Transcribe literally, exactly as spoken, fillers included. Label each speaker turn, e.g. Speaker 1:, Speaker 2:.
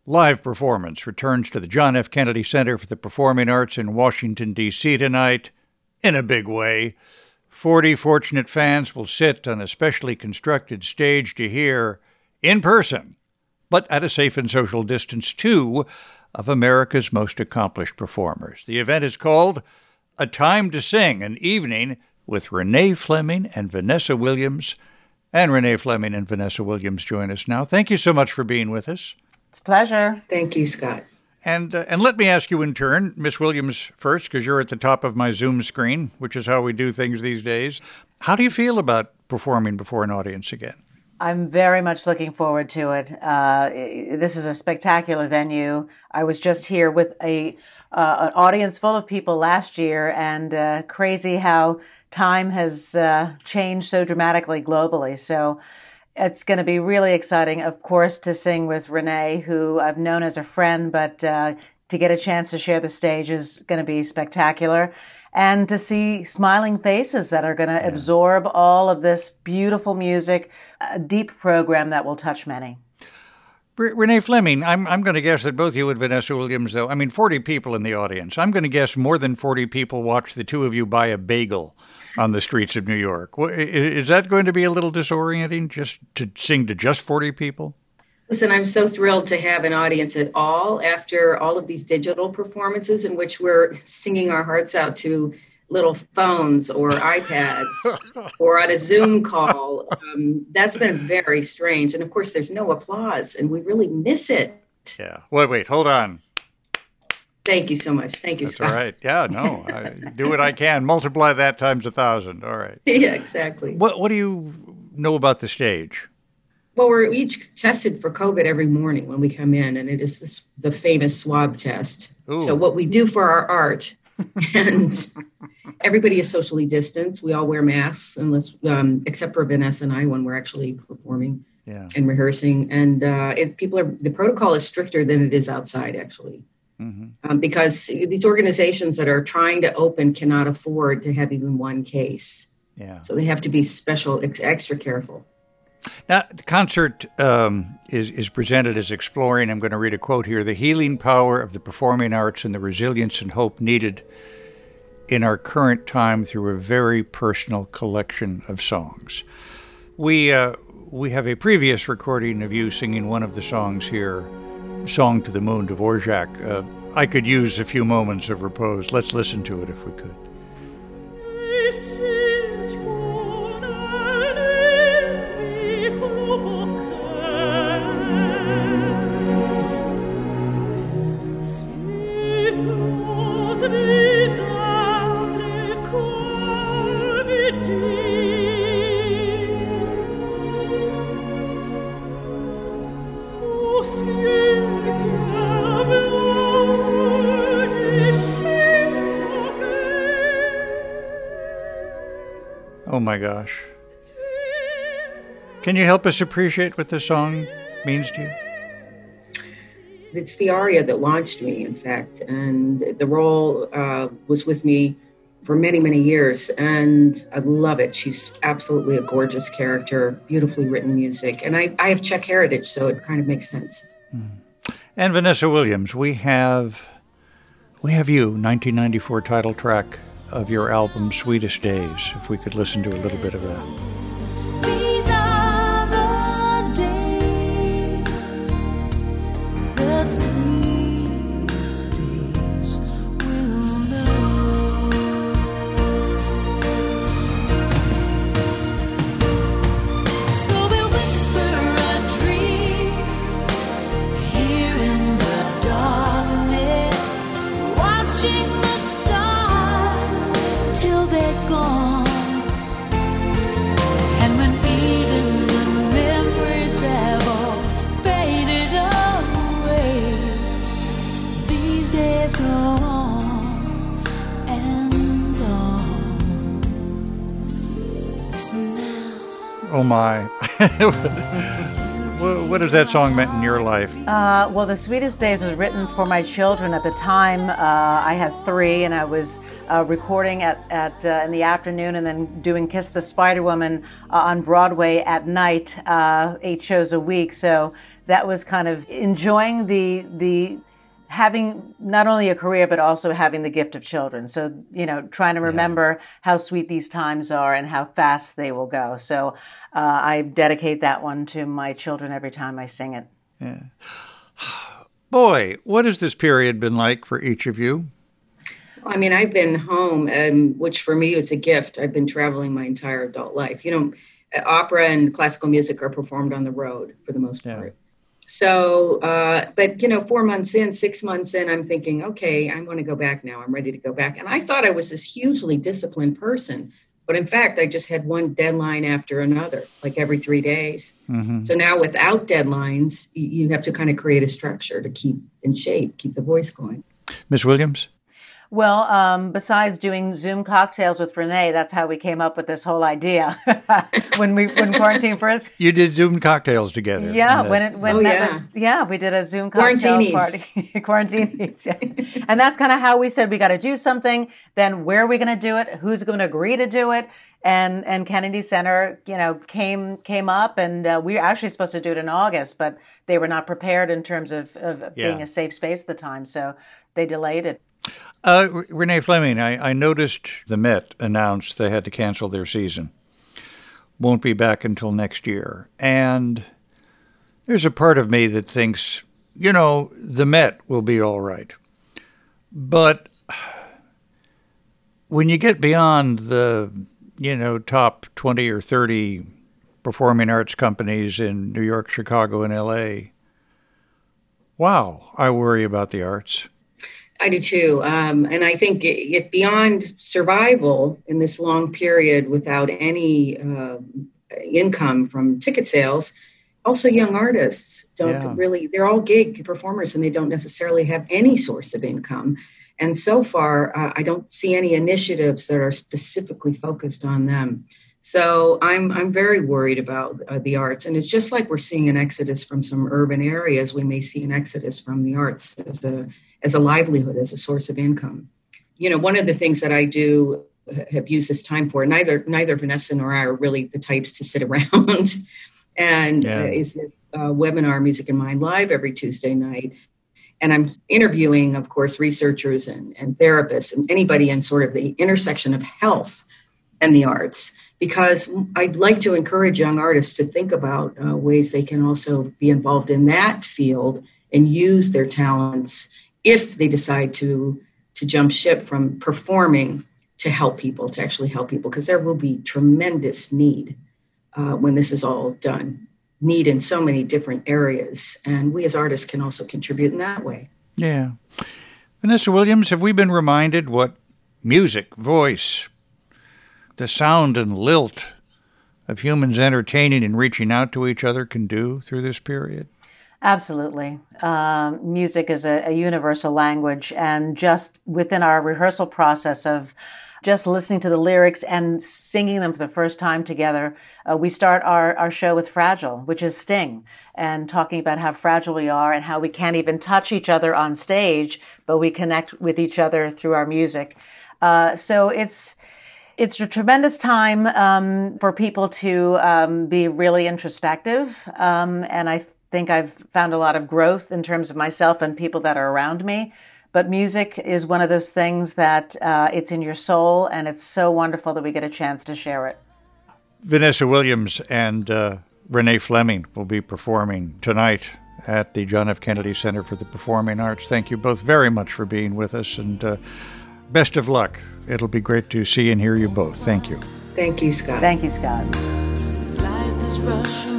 Speaker 1: live performance returns to the John F. Kennedy Center for the Performing Arts in Washington, D C tonight in a big way. Forty fortunate fans will sit on a specially constructed stage to hear, in person, but at a safe and social distance, two of America's most accomplished performers. The event is called A Time to Sing, an evening with Renee Fleming and Vanessa Williams. And Renee Fleming and Vanessa Williams join us now. Thank you so much for being with us.
Speaker 2: It's a pleasure.
Speaker 3: Thank you, Scott.
Speaker 1: And uh, and let me ask you in turn, Miss Williams first, because you're at the top of my Zoom screen, which is how we do things these days. How do you feel about performing before an audience again?
Speaker 2: I'm very much looking forward to it. Uh, this is a spectacular venue. I was just here with a uh, an audience full of people last year, and uh, crazy how time has uh, changed so dramatically globally. So it's going to be really exciting, of course, to sing with Renee, who I've known as a friend, but uh, to get a chance to share the stage is going to be spectacular. And to see smiling faces that are going to yeah. absorb all of this beautiful music, a deep program that will touch many.
Speaker 1: Renee Fleming, I'm I'm going to guess that both you and Vanessa Williams, though, I mean, forty people in the audience. I'm going to guess more than forty people watch the two of you buy a bagel on the streets of New York. Is that going to be a little disorienting, just to sing to just forty people?
Speaker 3: Listen, I'm so thrilled to have an audience at all after all of these digital performances in which we're singing our hearts out to little phones or iPads or on a Zoom call. Um, that's been very strange. And of course, there's no applause, and we really miss it.
Speaker 1: Yeah. Wait, wait, hold on.
Speaker 3: Thank you so much. Thank you,
Speaker 1: That's
Speaker 3: Scott.
Speaker 1: all right. Yeah, no, I do what I can. Multiply that times a thousand. All right.
Speaker 3: Yeah, exactly.
Speaker 1: What What do you know about the stage?
Speaker 3: Well, we're each tested for COVID every morning when we come in, and it is this, the famous swab test. Ooh. So what we do for our art, and everybody is socially distanced. We all wear masks, unless um, except for Vanessa and I when we're actually performing yeah. and rehearsing. And uh, it, people are the protocol is stricter than it is outside, actually. Mm-hmm. Um, because these organizations that are trying to open cannot afford to have even one case. Yeah. So they have to be special, ex- extra careful.
Speaker 1: Now, the concert um, is, is presented as exploring, I'm going to read a quote here, the healing power of the performing arts and the resilience and hope needed in our current time through a very personal collection of songs. We, uh, we have a previous recording of you singing one of the songs here, Song to the Moon, Dvorak. Uh, I could use a few moments of repose. Let's listen to it if we could. Oh my gosh. Can you help us appreciate what this song means to you?
Speaker 3: It's the aria that launched me, in fact, and the role uh, was with me for many, many years, and I love it. She's absolutely a gorgeous character, beautifully written music, and I, I have Czech heritage, so it kind of makes sense.
Speaker 1: Mm. And Vanessa Williams, we have, we have you, nineteen ninety-four title track of your album, Sweetest Days, if we could listen to a little bit of that.
Speaker 4: These are the days, the sweetest days we'll know. So we'll whisper a dream here in the darkness, watching the till they're gone. And when even the memories have all faded away, these days go on and on. Listen now.
Speaker 1: Oh my. What has that song meant in your life?
Speaker 2: Uh, well, The Sweetest Days was written for my children at the time. Uh, I had three, and I was uh, recording at, at uh, in the afternoon and then doing Kiss the Spider Woman uh, on Broadway at night, uh, eight shows a week. So that was kind of enjoying the the having not only a career, but also having the gift of children. So, you know, trying to remember yeah. how sweet these times are and how fast they will go. So uh, I dedicate that one to my children every time I sing it.
Speaker 1: Yeah. Boy, what has this period been like for each of you?
Speaker 3: I mean, I've been home, um, which for me is a gift. I've been traveling my entire adult life. You know, opera and classical music are performed on the road for the most part. Yeah. So, uh, but, you know, four months in, six months in, I'm thinking, okay, I want to go back now. I'm ready to go back. And I thought I was this hugely disciplined person. But in fact, I just had one deadline after another, like every three days. Mm-hmm. So now without deadlines, you have to kind of create a structure to keep in shape, keep the voice going.
Speaker 1: Miz Williams?
Speaker 2: Well, um, besides doing Zoom cocktails with Renee, that's how we came up with this whole idea when we when quarantine first.
Speaker 1: You did Zoom cocktails together.
Speaker 2: Yeah, when it when
Speaker 3: oh,
Speaker 2: that
Speaker 3: yeah.
Speaker 2: was yeah, we did a Zoom cocktail party. Quarantinis. Yeah. And that's kind of how we said we got to do something. Then where are we going to do it? Who's going to agree to do it? And and Kennedy Center, you know, came came up, and uh, we were actually supposed to do it in August, but they were not prepared in terms of, of yeah. being a safe space at the time, so they delayed it.
Speaker 1: Uh, Renee Fleming, I, I noticed the Met announced they had to cancel their season. Won't be back until next year. And there's a part of me that thinks, you know, the Met will be all right. But when you get beyond the, you know, top twenty or thirty performing arts companies in New York, Chicago, and L A, wow, I worry about the arts.
Speaker 3: I do too. Um, and I think it, it beyond survival in this long period without any uh, income from ticket sales, also young artists don't yeah. really, they're all gig performers and they don't necessarily have any source of income. And so far, uh, I don't see any initiatives that are specifically focused on them. So I'm I'm very worried about uh, the arts. And it's just like we're seeing an exodus from some urban areas. We may see an exodus from the arts as a as a livelihood, as a source of income. You know, one of the things that I do have used this time for, neither neither Vanessa nor I are really the types to sit around, and yeah. uh, is this uh, webinar Music in Mind Live every Tuesday night. And I'm interviewing, of course, researchers and, and therapists and anybody in sort of the intersection of health and the arts, because I'd like to encourage young artists to think about uh, ways they can also be involved in that field and use their talents if they decide to to jump ship from performing to help people, to actually help people, because there will be tremendous need uh, when this is all done. Need in so many different areas. And we as artists can also contribute in that way.
Speaker 1: Yeah. Vanessa Williams, have we been reminded what music, voice, the sound and lilt of humans entertaining and reaching out to each other can do through this period?
Speaker 2: Absolutely. Um, music is a, a universal language, and just within our rehearsal process of just listening to the lyrics and singing them for the first time together, uh, we start our, our show with Fragile, which is Sting, and talking about how fragile we are and how we can't even touch each other on stage, but we connect with each other through our music. Uh, so it's It's a tremendous time um, for people to um, be really introspective, um, and I think I've found a lot of growth in terms of myself and people that are around me. But music is one of those things that uh, it's in your soul, and it's so wonderful that we get a chance to share it.
Speaker 1: Vanessa Williams and uh, Renee Fleming will be performing tonight at the John F. Kennedy Center for the Performing Arts. Thank you both very much for being with us, and uh, best of luck. It'll be great to see and hear you both. Thank you.
Speaker 3: Thank you, Scott.
Speaker 2: Thank you, Scott.
Speaker 4: Life is rushing.